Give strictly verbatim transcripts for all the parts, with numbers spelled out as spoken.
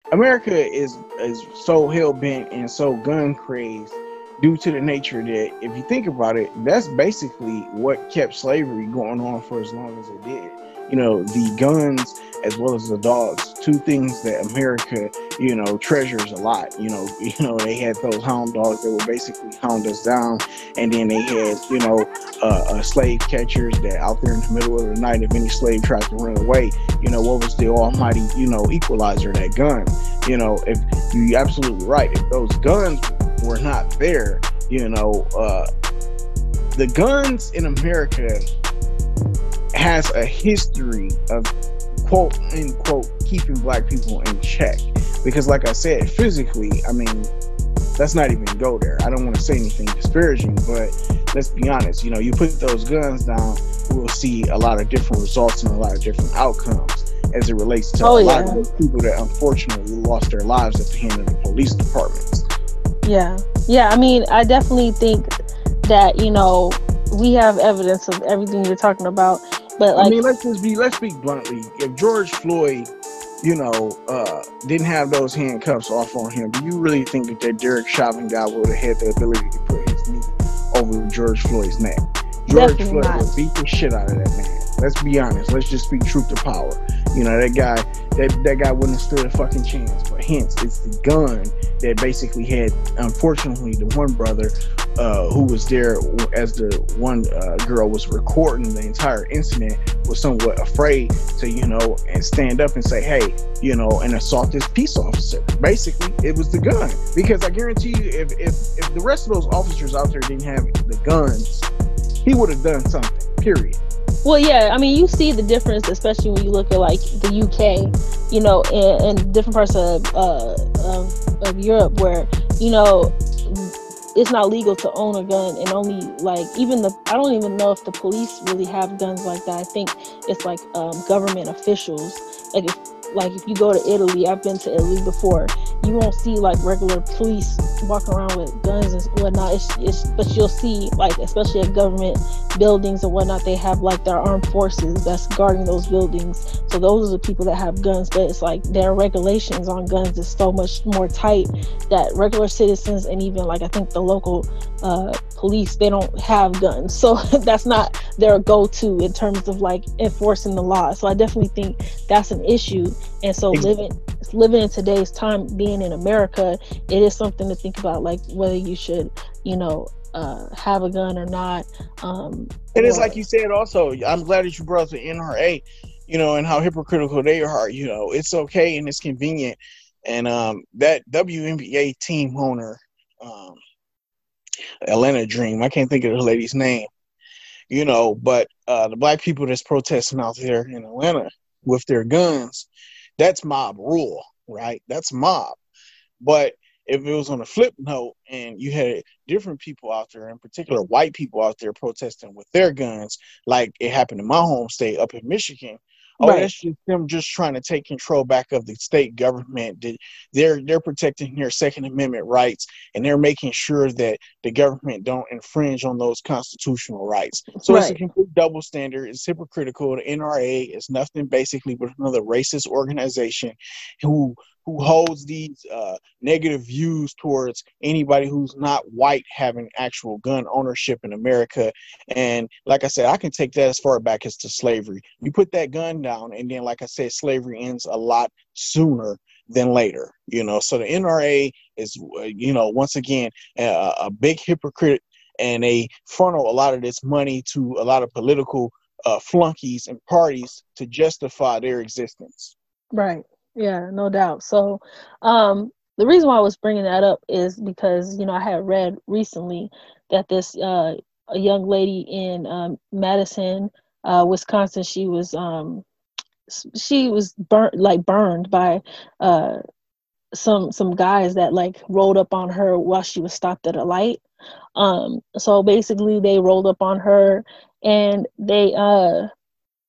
America is is so hell bent and so gun crazed due to the nature that, if you think about it, that's basically what kept slavery going on for as long as it did. You know, the guns as well as the dogs, two things that America, you know, treasures a lot. You know, you know, they had those hound dogs that would basically hound us down, and then they had, you know, uh, uh, slave catchers that out there in the middle of the night, if any slave tried to run away, you know, what was the almighty, you know, equalizer? That gun. You know, if you're absolutely right, if those guns were not there, you know, uh, the guns in America has a history of quote unquote keeping black people in check. Because, like I said, physically, I mean, let's not even go there. I don't want to say anything disparaging, but let's be honest. You know, you put those guns down, we'll see a lot of different results and a lot of different outcomes as it relates to Oh a lot yeah, of those people that unfortunately lost their lives at the hand of the police departments. yeah, yeah. I mean, I definitely think that you know we have evidence of everything you're talking about, but I like, mean, let's just be let's speak bluntly. If George Floyd, you know, uh, didn't have those handcuffs off on him, do you really think that that Derek Chauvin guy would have had the ability to put his knee over George Floyd's neck? George definitely Floyd not. would beat the shit out of that man. Let's be honest. Let's just speak truth to power. You know, that guy, that that guy wouldn't have stood a fucking chance. But hence, it's the gun that basically had, unfortunately, the one brother uh, who was there as the one uh, girl was recording the entire incident was somewhat afraid to, you know, and stand up and say, hey, you know, and assault this peace officer. Basically, it was the gun. Because I guarantee you, if if, if the rest of those officers out there didn't have the guns, he would have done something, period. Well, yeah, I mean, you see the difference, especially when you look at like the U K, you know, and, and different parts of, uh, of of Europe, where you know it's not legal to own a gun, and only like even the I don't even know if the police really have guns like that. I think it's like um, government officials. Like if like if you go to Italy, I've been to Italy before. You won't see like regular police walking around with guns and whatnot. It's, it's but you'll see like especially at government buildings and whatnot, they have like their armed forces that's guarding those buildings. So those are the people that have guns. But it's like their regulations on guns is so much more tight that regular citizens and even like I think the local uh, police, they don't have guns. So that's not their go-to in terms of like enforcing the law. So I definitely think that's an issue. And so living living in today's time, being in America, it is something to think about, like whether you should, you know, uh, have a gun or not. Um, And it's or like you said also, I'm glad that you brought up the N R A, you know, and how hypocritical they are. You know, it's okay and it's convenient. And um, that W N B A team owner, um, Atlanta Dream, I can't think of the lady's name, you know, but uh, the black people that's protesting out there in Atlanta with their guns, that's mob rule, right? That's mob. But if it was on a flip note and you had different people out there, in particular white people out there protesting with their guns, like it happened in my home state up in Michigan, oh, right, that's just them just trying to take control back of the state government. They're they're protecting their Second Amendment rights, and they're making sure that the government don't infringe on those constitutional rights. So it's a right. complete double standard. It's hypocritical. The N R A is nothing basically but another racist organization who who holds these uh, negative views towards anybody who's not white having actual gun ownership in America. And like I said, I can take that as far back as to slavery. You put that gun down, and then, like I said, slavery ends a lot sooner than later. You know, so the N R A is, uh, you know, once again, a, a big hypocrite, and they funnel a lot of this money to a lot of political uh, flunkies and parties to justify their existence. Right. Yeah, no doubt. So, um, the reason why I was bringing that up is because, you know, I had read recently that this uh, a young lady in um, Madison, uh, Wisconsin, she was um, she was burnt like burned by uh, some some guys that like rolled up on her while she was stopped at a light. Um, so basically, they rolled up on her and they uh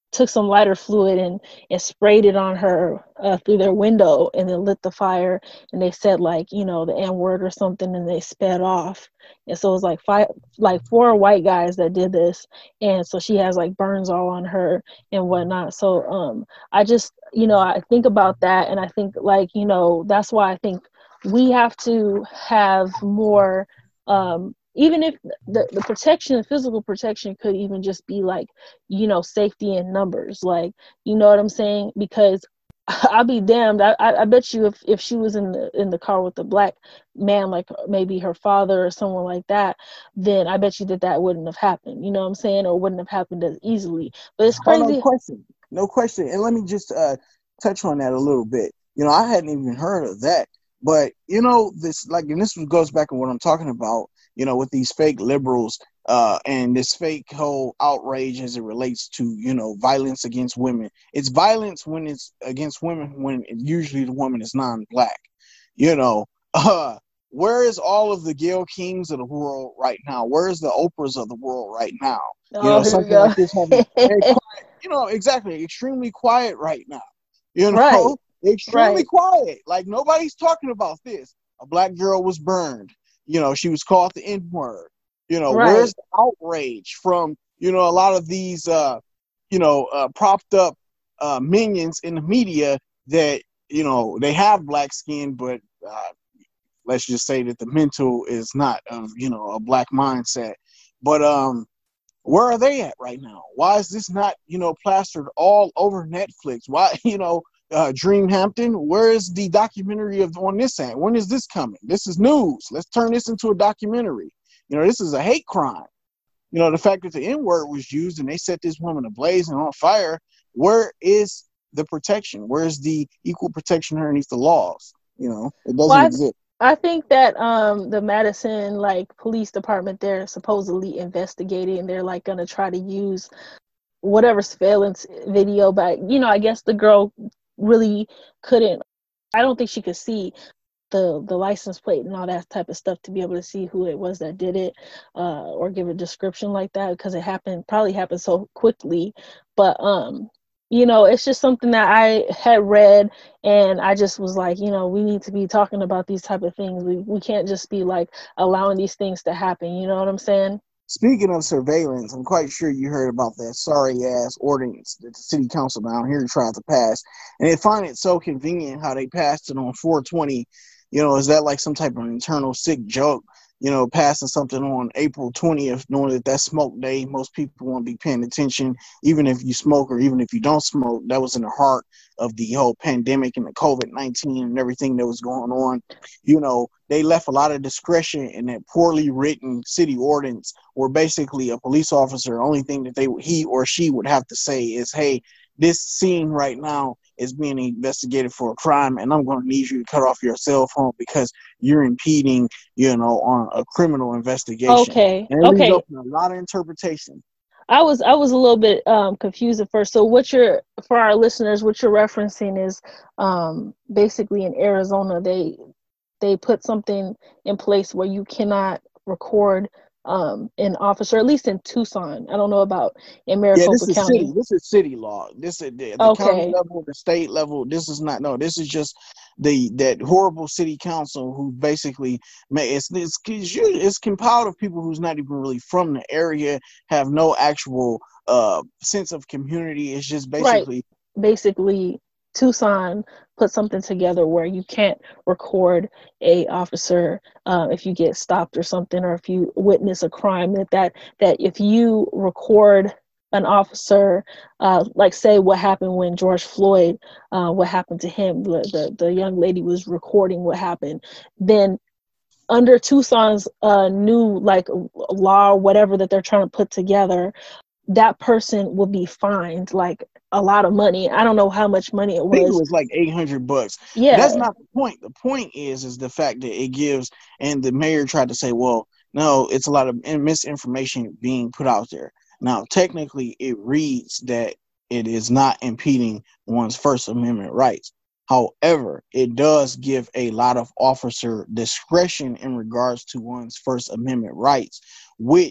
took some lighter fluid and and sprayed it on her uh, through their window, and then lit the fire, and they said like, you know, the N word or something, and they sped off. And so it was like five like four white guys that did this, and so she has like burns all on her and whatnot. So um I just, you know, I think about that, and I think like, you know, that's why I think we have to have more, um even if the, the protection, physical protection could even just be like, you know, safety in numbers, like, you know what I'm saying? Because I'll be damned. I, I, I bet you if, if she was in the in the car with a black man, like maybe her father or someone like that, then I bet you that that wouldn't have happened. You know what I'm saying? Or wouldn't have happened as easily. But it's Oh, no crazy. question. No question. And let me just uh, touch on that a little bit. You know, I hadn't even heard of that. But, you know, this, like, and this goes back to what I'm talking about, you know, with these fake liberals uh, and this fake whole outrage as it relates to, you know, violence against women. It's violence when it's against women, when it, usually the woman is non-black. You know, uh, where is all of the Gayle Kings of the world right now? Where is the Oprahs of the world right now? You Oh, know, here we something go. like this having very quiet, you know, exactly, extremely quiet right now. You Right, know, extremely right, quiet. Like nobody's talking about this. A black girl was burned. You know, she was called the N-word. You know, right. where's the outrage from, you know, a lot of these, uh, you know, uh, propped up uh, minions in the media that, you know, they have black skin, but uh, let's just say that the mental is not of, you know, a black mindset. But um, where are they at right now? Why is this not, you know, plastered all over Netflix? Why, you know, uh, Dreamhampton, where is the documentary of on this end? When is this coming? This is news. Let's turn this into a documentary. You know, this is a hate crime. You know, the fact that the N-word was used and they set this woman ablaze and on fire, where is the protection? Where is the equal protection underneath the laws? You know, it doesn't Well, exist. I, I think that um the Madison like police department, they're supposedly investigating. They're like gonna try to use whatever surveillance video, but you know, I guess the girl really couldn't. I don't think she could see the the license plate and all that type of stuff to be able to see who it was that did it, uh, or give a description like that, because it happened probably happened so quickly. But um, you know, it's just something that I had read, and I just was like, you know, we need to be talking about these type of things. We we can't just be like allowing these things to happen. You know what I'm saying? Speaking of surveillance, I'm quite sure you heard about that sorry ass ordinance that the city council down here tried to pass. And they find it so convenient how they passed it on four twenty. You know, is that like some type of internal sick joke? You know, passing something on April twentieth, knowing that that's smoke day. Most people won't be paying attention, even if you smoke or even if you don't smoke. That was in the heart of the whole pandemic and the COVID nineteen and everything that was going on. You know, they left a lot of discretion in that poorly written city ordinance where basically a police officer, only thing that they he or she would have to say is, hey, this scene right now is being investigated for a crime, and I'm going to need you to cut off your cell phone because you're impeding, you know, on a criminal investigation. Okay, And it leaves okay. open a lot of interpretation. I was I was a little bit um, confused at first. So what you're, for our listeners, what you're referencing is um, basically in Arizona, they they put something in place where you cannot record um, an officer, at least in Tucson. I don't know about in Yeah, Maricopa this is city. County. This is city law. This is the, the county Okay, level, the state level. This is not. No, this is just the that horrible city council who basically may it's it's it's compiled of people who's not even really from the area, have no actual uh sense of community. It's just right. basically Basically, Tucson put something together where you can't record a officer uh, if you get stopped or something, or if you witness a crime. That that that if you record an officer, uh, like say what happened when George Floyd, uh, what happened to him, the, the the young lady was recording what happened, then under Tucson's uh, new like law or whatever that they're trying to put together, that person will be fined like a lot of money. I don't know how much money it I think it was. was like eight hundred bucks. But that's Yeah, not the point. The point is, is the fact that it gives, and the mayor tried to say, well, no, it's a lot of misinformation being put out there. Now, technically, it reads that it is not impeding one's First Amendment rights. However, it does give a lot of officer discretion in regards to one's First Amendment rights, which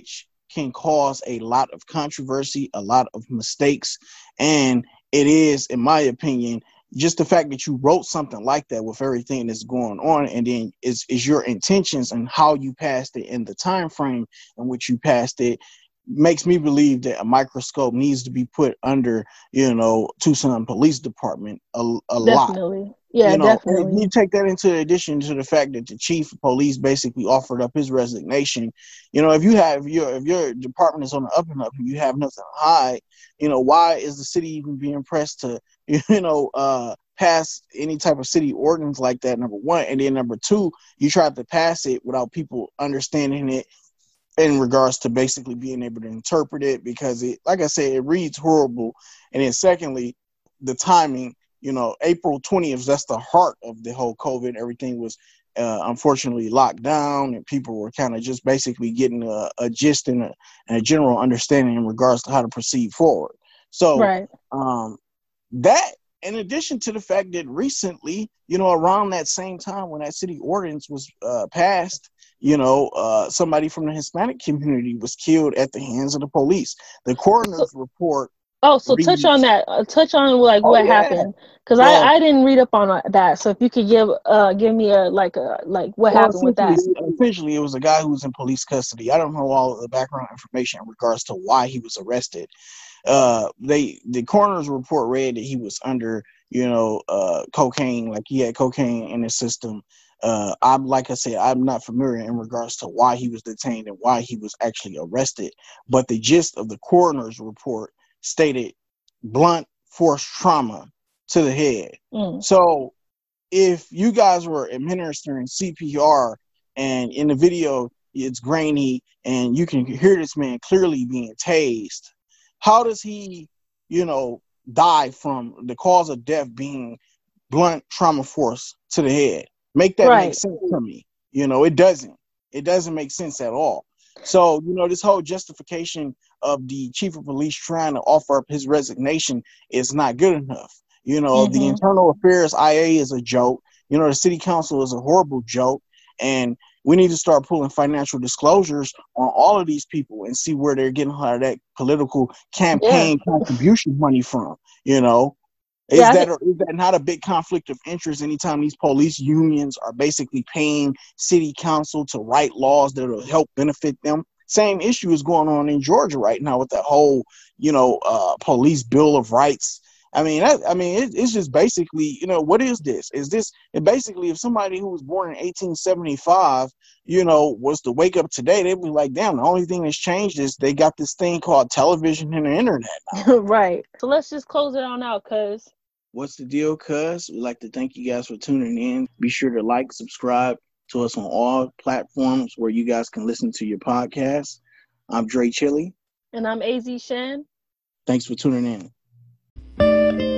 can cause a lot of controversy, a lot of mistakes. And it is, in my opinion, just the fact that you wrote something like that with everything that's going on, and then is is your intentions and how you passed it and the time frame in which you passed it, makes me believe that a microscope needs to be put under, you know, Tucson Police Department a, a lot. Definitely. Yeah, You know, and if definitely. you take that into addition to the fact that the chief of police basically offered up his resignation, you know, if you have your if your department is on the up and up and you have nothing to hide, you know, why is the city even being pressed to, you know, uh, pass any type of city ordinance like that? Number one, and then number two, you tried to pass it without people understanding it in regards to basically being able to interpret it, because it, like I said, it reads horrible. And then secondly, the timing. You know, April twentieth, that's the heart of the whole COVID. Everything was uh, unfortunately locked down, and people were kind of just basically getting a, a gist and a, and a general understanding in regards to how to proceed forward. So Right. um, that, in addition to the fact that recently, you know, around that same time when that city ordinance was uh, passed, you know, uh, somebody from the Hispanic community was killed at the hands of the police. The coroner's report. Oh, so touch on that. Uh, touch on like Oh, what yeah. happened, because Well, I, I didn't read up on that. So if you could give uh give me a like a like what well, happened with that. Essentially, it was a guy who was in police custody. I don't know all of the background information in regards to why he was arrested. Uh, they the coroner's report read that he was under, you know, uh, cocaine, like he had cocaine in his system. Uh, I'm like I said, I'm not familiar in regards to why he was detained and why he was actually arrested. But the gist of the coroner's report stated blunt force trauma to the head. Mm. So if you guys were administering C P R and in the video it's grainy and you can hear this man clearly being tased, how does he, you know, die from the cause of death being blunt trauma force to the head? Make that Right. make sense to me. You know, it doesn't. It doesn't make sense at all. So, you know, this whole justification of the chief of police trying to offer up his resignation is not good enough. You know, Mm-hmm. the internal affairs I A is a joke. You know, the city council is a horrible joke. And we need to start pulling financial disclosures on all of these people and see where they're getting a lot of that political campaign yeah. contribution money from. You know, is yeah, that, is that not a big conflict of interest anytime these police unions are basically paying city council to write laws that will help benefit them? Same issue is going on in Georgia right now with the whole, you know, uh, police bill of rights. I mean, that, I mean, it, it's just basically, you know, what is this? Is this and basically if somebody who was born in eighteen seventy-five, you know, was to wake up today, they'd be like, damn, the only thing that's changed is they got this thing called television and the internet now. Right. So let's just close it on out, cuz. What's the deal, cuz? We'd like to thank you guys for tuning in. Be sure to like, subscribe to us on all platforms where you guys can listen to your podcast. I'm Dre Chili. And I'm A Z Shan. Thanks for tuning in.